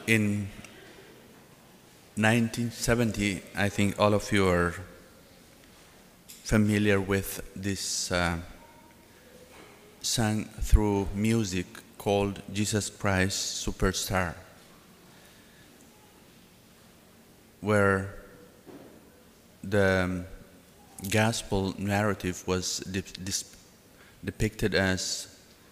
In 1970, I think all of you are familiar with this sung through music called Jesus Christ Superstar, where the gospel narrative was depicted as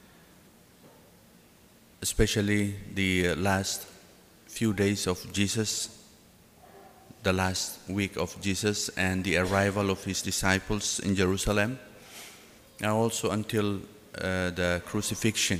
especially the last few days of Jesus, the last week of Jesus, and the arrival of his disciples in Jerusalem, and also until the crucifixion.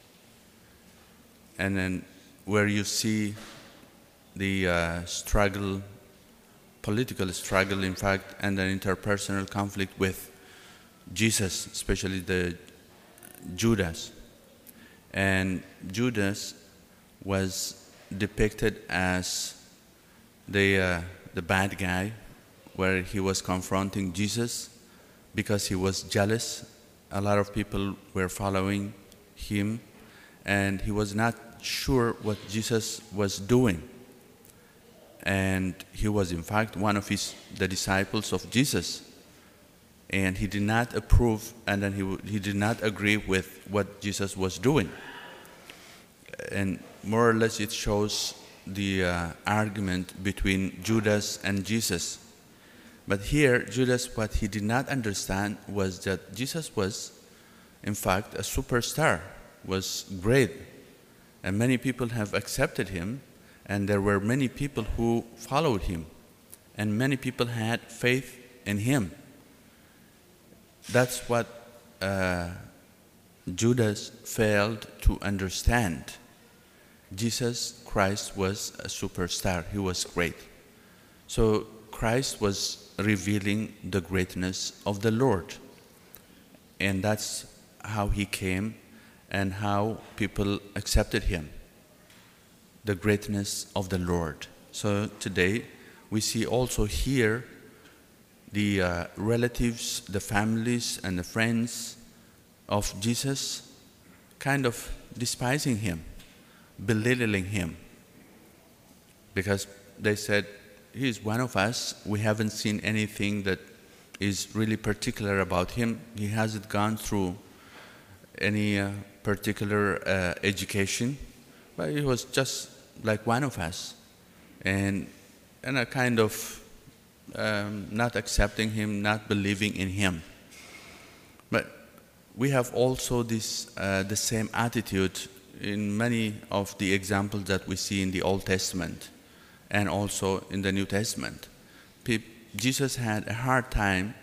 And then where you see the struggle, political struggle, in fact, and an interpersonal conflict with Jesus, especially the Judas. And Judas was depicted as the bad guy, where he was confronting Jesus because he was jealous. A lot of people were following him, and he was not sure what Jesus was doing. And he was, in fact, one of the disciples of Jesus. And he did not approve, and then he did not agree with what Jesus was doing. And more or less it shows the argument between Judas and Jesus. But here, Judas, what he did not understand was that Jesus was, in fact, a superstar, was great. And many people have accepted him, and there were many people who followed him, and many people had faith in him. That's what Judas failed to understand. Jesus Christ was a superstar. He was great. So Christ was revealing the greatness of the Lord. And that's how he came and how people accepted him. The greatness of the Lord. So today we see also here the relatives, the families, and the friends of Jesus kind of despising him, belittling him, because they said, he is one of us. We haven't seen anything that is really particular about him. He hasn't gone through any particular education, but he was just like one of us, and a kind of not accepting him, not believing in him. But we have also this the same attitude in many of the examples that we see in the Old Testament and also in the New Testament. Jesus had a hard time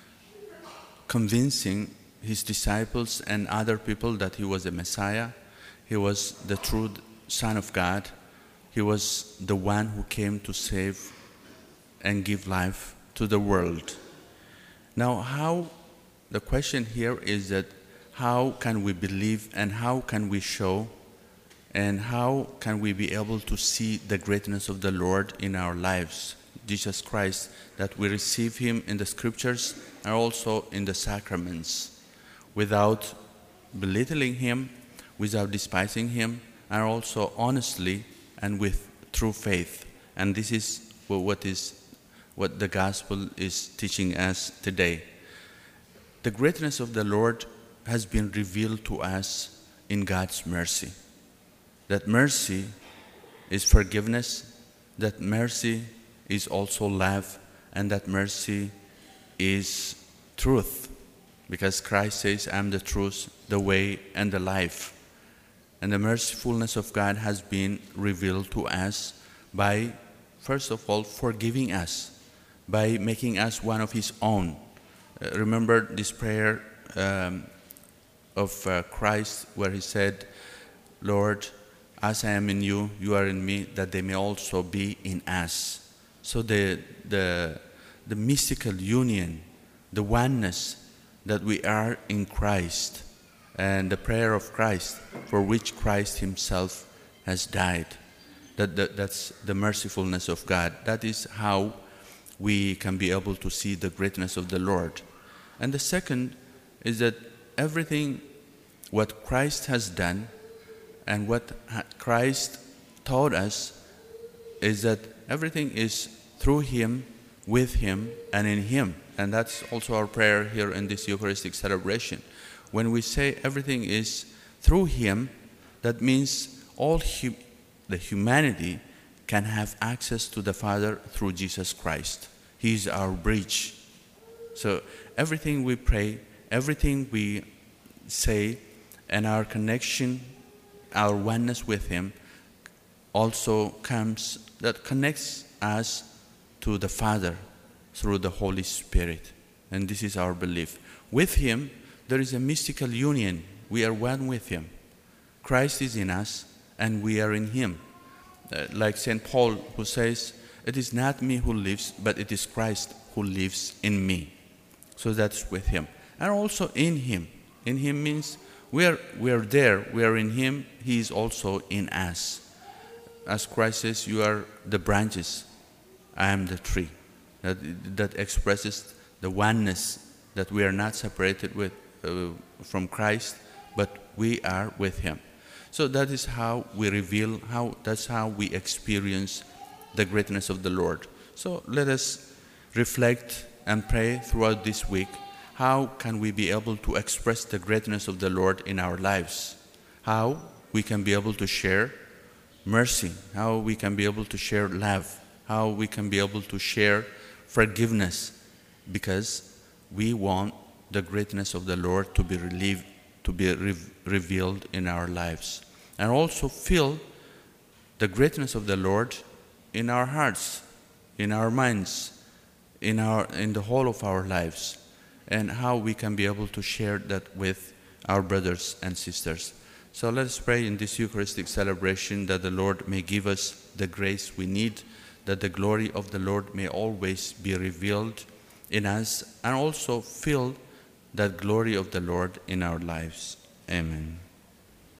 convincing his disciples and other people that he was a Messiah. He was the true Son of God. He was the one who came to save and give life to the world. Now, the question here is that how can we believe, and how can we show, and how can we be able to see the greatness of the Lord in our lives? Jesus Christ, that we receive him in the scriptures and also in the sacraments, without belittling him, without despising him, and also honestly and with true faith. And this is what the gospel is teaching us today. The greatness of the Lord has been revealed to us in God's mercy. That mercy is forgiveness, that mercy is also love, and that mercy is truth. Because Christ says, I am the truth, the way, and the life. And the mercifulness of God has been revealed to us by, first of all, forgiving us, by making us one of his own. Remember this prayer of Christ, where he said, Lord, as I am in you, you are in me, that they may also be in us. So the mystical union, the oneness that we are in Christ, and the prayer of Christ, for which Christ himself has died. That's the mercifulness of God. That is how we can be able to see the greatness of the Lord. And the second is that everything what Christ has done and what Christ taught us is that everything is through Him, with Him, and in Him. And that's also our prayer here in this Eucharistic celebration. When we say everything is through Him, that means the humanity can have access to the Father through Jesus Christ. He is our bridge. So everything we pray, everything we say, and our connection, our oneness with Him also connects us to the Father through the Holy Spirit. And this is our belief. With Him, there is a mystical union. We are one with Him. Christ is in us, and we are in Him. Like St. Paul, who says, "It is not me who lives, but it is Christ who lives in me." So that's with Him. And also in Him. In Him means we are there, we are in Him, He is also in us. As Christ says, "You are the branches, I am the tree." That expresses the oneness, that we are not separated from Christ, but we are with Him. So that is how we that's how we experience the greatness of the Lord. So let us reflect and pray throughout this week. How can we be able to express the greatness of the Lord in our lives? How we can be able to share mercy, how we can be able to share love, how we can be able to share forgiveness, because we want the greatness of the Lord to be revealed in our lives. And also feel the greatness of the Lord in our hearts, in our minds, in the whole of our lives, and how we can be able to share that with our brothers and sisters. So let us pray in this Eucharistic celebration that the Lord may give us the grace we need, that the glory of the Lord may always be revealed in us, and also feel that glory of the Lord in our lives. Amen.